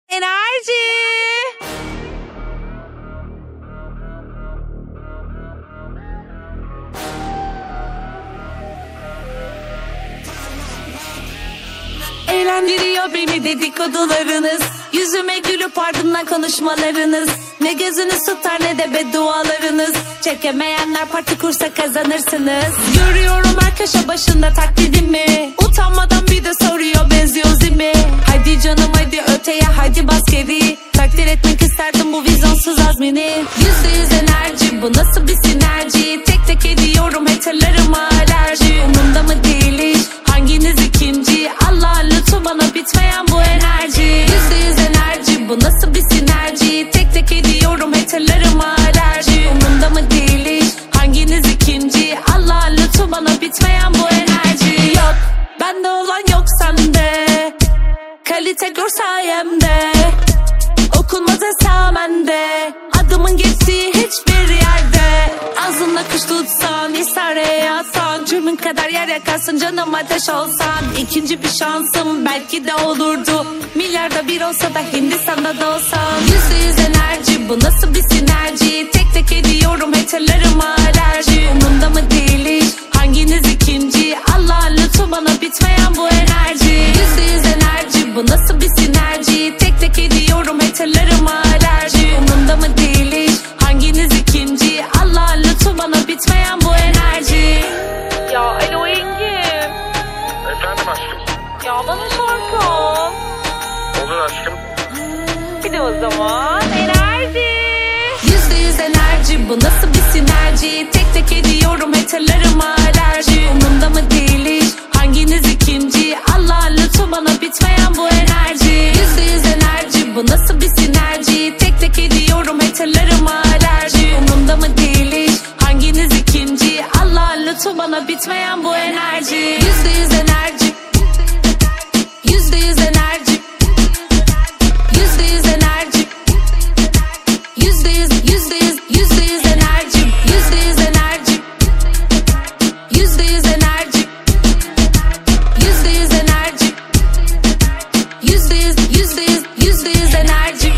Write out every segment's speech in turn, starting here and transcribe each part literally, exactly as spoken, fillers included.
Enerji. Eğlendiriyor beni dedikodularınız, yüzüme gülüp ardından konuşmalarınız. Ne gözünüz tutar ne de beddualarınız. Çekemeyenler parti kursa kazanırsınız. Görüyorum her köşe başında taklidimi. Utanmadan bir de soruyor benziyor zimi. Hadi canım hadi öteye hadi bas geri. Takdir etmek isterdim bu vizyonsuz azmini. Yüzde yüz enerji, bu nasıl bir sinerji. Tek tek ediyorum haterlarıma alerji. Umurumda mı değil hiç hanginiz ikinci. Allah'ın lütfu bana bitmeyen bu enerji. Yüzde yüz enerji, bu nasıl bir sinerji. Tek tek ediyorum haterlarıma alerji. Umurumda mı değil hiç hanginiz ikinci. Allah'ın lütfu bana bitmeyen bu enerji. Yok bende olan yok sende. Kalite gör sayemde. Okunmaz esamende. Adımın geçtiği hiçbir yerde. Ağzınla kuş tutsan, isare yatsan, cürmün kadar yer yakarsın canım ateş olsan. İkinci bir şansım belki de olurdu. Milyarda bir olsa da Hindistan'da da olsam. Yüzde yüz enerji, bu nasıl bir sinerji. Tek tek ediyorum haterlarıma alerji. Umurumda mı değil hiç hanginiz ikinci. Allah'ın lütfu bana bitmeyen bu enerji. Yüzde yüz enerji, bu nasıl bir sinerji. Tek tek ediyorum haterlarıma alerji. Umurumda mı değil hiç hanginiz ikinci. Allah'ın lütfu bana bitmeyen bu enerji. Ya alo Engin. Efendim aşkım. Ya bana şarkı. Olur aşkım. Bir de o zaman enerji. Yüzde yüz enerji, bu nasıl bir sinerji. Tek tek ediyorum haterlarıma alerji. Umurumda mı değil hiç hanginiz ikinci. Allah'ın lütfu bana bitmeyen bu enerji. Yüzde yüz enerji, bu nasıl bir sinerji. Tek tek ediyorum haterlarıma alerji. Umurumda mı değil hiç hanginiz ikinci. Allah'ın lütfu bana bitmeyen bu enerji. Yüzde yüz enerji. Yüzde yüz enerji. Yüzde yüz enerji. Yüzde yüz, yüzde yüz, yüzde yüz enerji. Yüzde yüz enerji. Yüzde yüz enerji. Yüzde yüz enerji. Yüzde yüz, yüzde yüz, yüzde yüz enerji.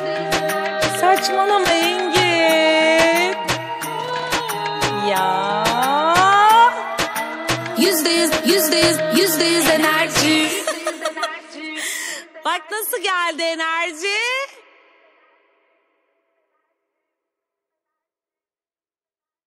Saçmalama Engin. Ya. Yüzde yüz, yüzde yüz, yüzde yüz enerji. Bak nasıl geldi enerji.